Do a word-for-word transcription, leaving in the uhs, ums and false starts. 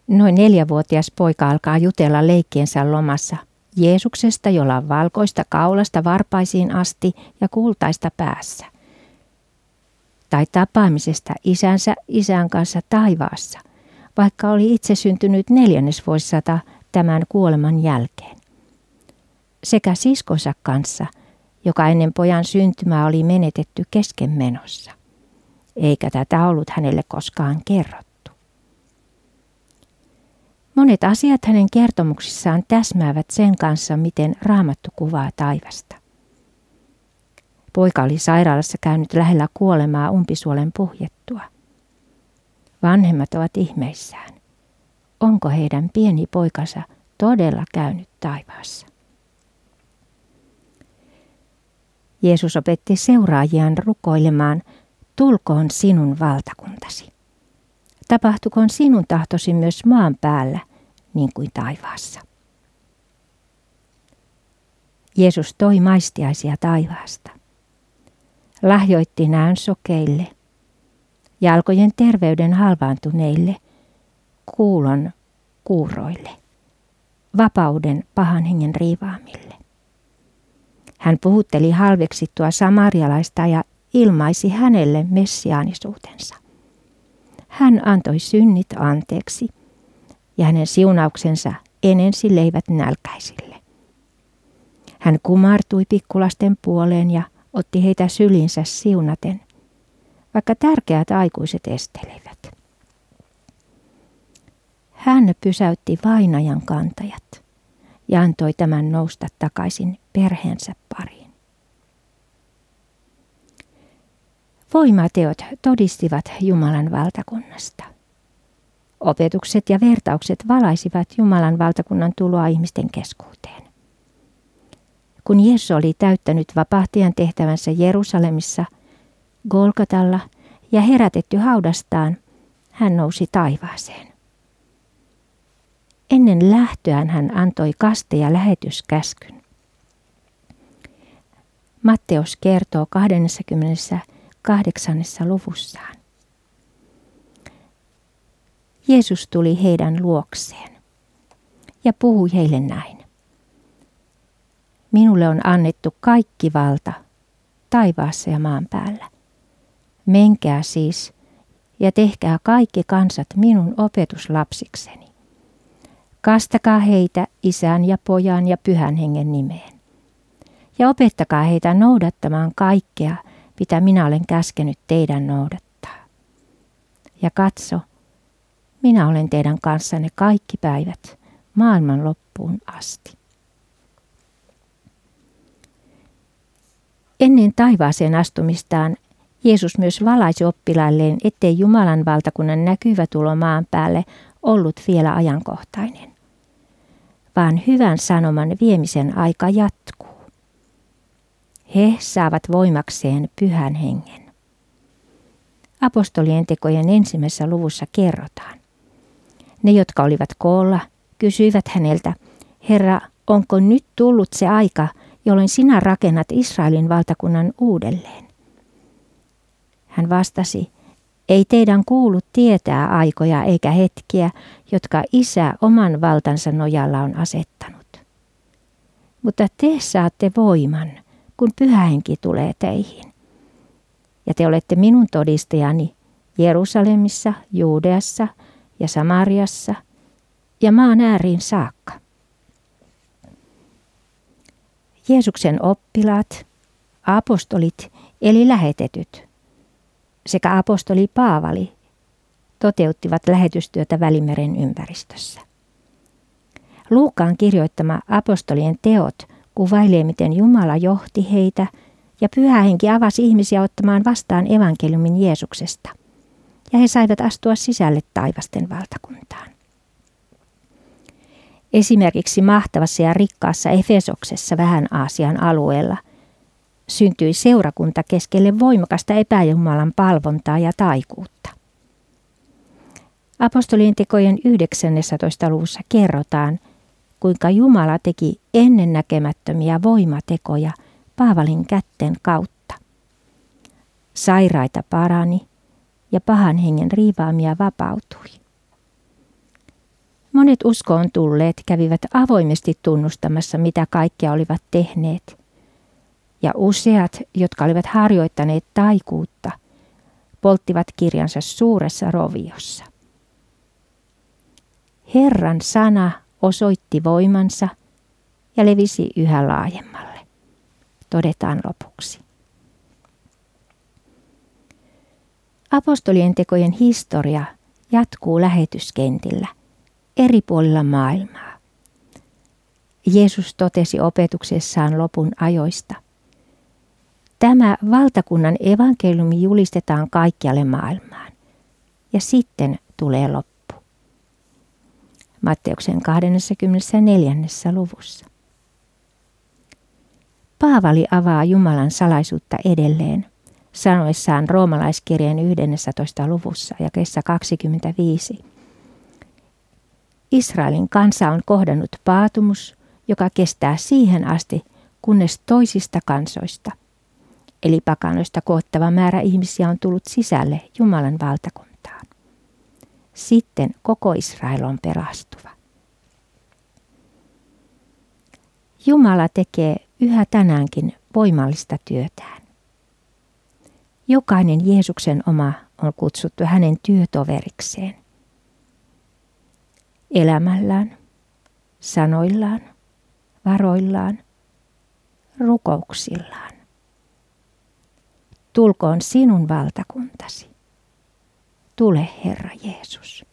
Noin neljävuotias poika alkaa jutella leikkiensä lomassa Jeesuksesta, jolla on valkoista kaulasta varpaisiin asti ja kultaista päässä. Tai tapaamisesta isänsä isän kanssa taivaassa, vaikka oli itse syntynyt neljännesvuosisata tämän kuoleman jälkeen. Sekä siskonsa kanssa, joka ennen pojan syntymää oli menetetty keskenmenossa, eikä tätä ollut hänelle koskaan kerrottu. Monet asiat hänen kertomuksissaan täsmäävät sen kanssa, miten Raamattu kuvaa taivasta. Poika oli sairaalassa käynyt lähellä kuolemaa umpisuolen puhjettua. Vanhemmat ovat ihmeissään. Onko heidän pieni poikansa todella käynyt taivaassa? Jeesus opetti seuraajiaan rukoilemaan, tulkoon sinun valtakuntasi. Tapahtukoon sinun tahtosi myös maan päällä, niin kuin taivaassa. Jeesus toi maistiaisia taivaasta. Lahjoitti näön sokeille, jalkojen terveyden halvaantuneille, kuulon kuuroille, vapauden pahan hengen riivaamille. Hän puhutteli halveksittua samarialaista ja ilmaisi hänelle messiaanisuutensa. Hän antoi synnit anteeksi ja hänen siunauksensa enensi leivät nälkäisille. Hän kumartui pikkulasten puoleen ja otti heitä sylinsä siunaten, vaikka tärkeät aikuiset estelivät. Hän pysäytti vainajan kantajat ja antoi tämän nousta takaisin perheensä pariin. Voimateot todistivat Jumalan valtakunnasta. Opetukset ja vertaukset valaisivat Jumalan valtakunnan tuloa ihmisten keskuuteen. Kun Jeesus oli täyttänyt vapahtajan tehtävänsä Jerusalemissa, Golgotalla ja herätetty haudastaan, hän nousi taivaaseen. Ennen lähtöään hän antoi kaste- ja lähetyskäskyn. Matteus kertoo kahdeskymmeneskahdeksas luvussaan. Jeesus tuli heidän luokseen ja puhui heille näin. Minulle on annettu kaikki valta taivaassa ja maan päällä. Menkää siis ja tehkää kaikki kansat minun opetuslapsikseni. Kastakaa heitä Isän ja Pojan ja Pyhän Hengen nimeen. Ja opettakaa heitä noudattamaan kaikkea, mitä minä olen käskenyt teidän noudattaa. Ja katso, minä olen teidän kanssanne kaikki päivät maailman loppuun asti. Ennen taivaaseen astumistaan Jeesus myös valaisi oppilailleen, ettei Jumalan valtakunnan näkyvä tulo maan päälle ollut vielä ajankohtainen, vaan hyvän sanoman viemisen aika jatkuu. He saavat voimakseen Pyhän Hengen. Apostolien tekojen ensimmäisessä luvussa kerrotaan. Ne, jotka olivat koolla, kysyivät häneltä, Herra, onko nyt tullut se aika, jolloin sinä rakennat Israelin valtakunnan uudelleen? Hän vastasi, ei teidän kuulu tietää aikoja eikä hetkiä, jotka Isä oman valtansa nojalla on asettanut. Mutta te saatte voiman, kun Pyhä Henki tulee teihin. Ja te olette minun todistajani Jerusalemissa, Juudeassa ja Samariassa ja maan ääriin saakka. Jeesuksen oppilaat, apostolit eli lähetetyt sekä apostoli Paavali toteuttivat lähetystyötä Välimeren ympäristössä. Luukaan kirjoittama apostolien teot kuvailee, miten Jumala johti heitä ja Pyhä Henki avasi ihmisiä ottamaan vastaan evankeliumin Jeesuksesta, ja he saivat astua sisälle taivasten valtakuntaan. Esimerkiksi mahtavassa ja rikkaassa Efesoksessa vähän Aasian alueella syntyi seurakunta keskelle voimakasta epäjumalan palvontaa ja taikuutta. Apostolien tekojen yhdeksännessätoista luvussa kerrotaan, kuinka Jumala teki ennennäkemättömiä voimatekoja Paavalin kätten kautta. Sairaita parani ja pahan hengen riivaamia vapautui. Monet uskoon tulleet kävivät avoimesti tunnustamassa, mitä kaikkea olivat tehneet. Ja useat, jotka olivat harjoittaneet taikuutta, polttivat kirjansa suuressa roviossa. Herran sana osoitti voimansa ja levisi yhä laajemmalle, todetaan lopuksi. Apostolien tekojen historia jatkuu lähetyskentillä eri puolilla maailmaa. Jeesus totesi opetuksessaan lopun ajoista: tämä valtakunnan evankeliumi julistetaan kaikkialle maailmaan, ja sitten tulee loppu. Matteuksen kaksikymmentäneljä. luvussa. Paavali avaa Jumalan salaisuutta edelleen, sanoessaan roomalaiskirjeen yhdennentoista luvussa jakeessa kaksikymmentäviisi. Israelin kansa on kohdannut paatumus, joka kestää siihen asti, kunnes toisista kansoista, eli pakanoista koottava määrä ihmisiä on tullut sisälle Jumalan valtakuntaan. Sitten koko Israel on pelastuva. Jumala tekee yhä tänäänkin voimallista työtään. Jokainen Jeesuksen oma on kutsuttu hänen työtoverikseen. Elämällään, sanoillaan, varoillaan, rukouksillaan. Tulkoon sinun valtakuntasi. Tule, Herra Jeesus.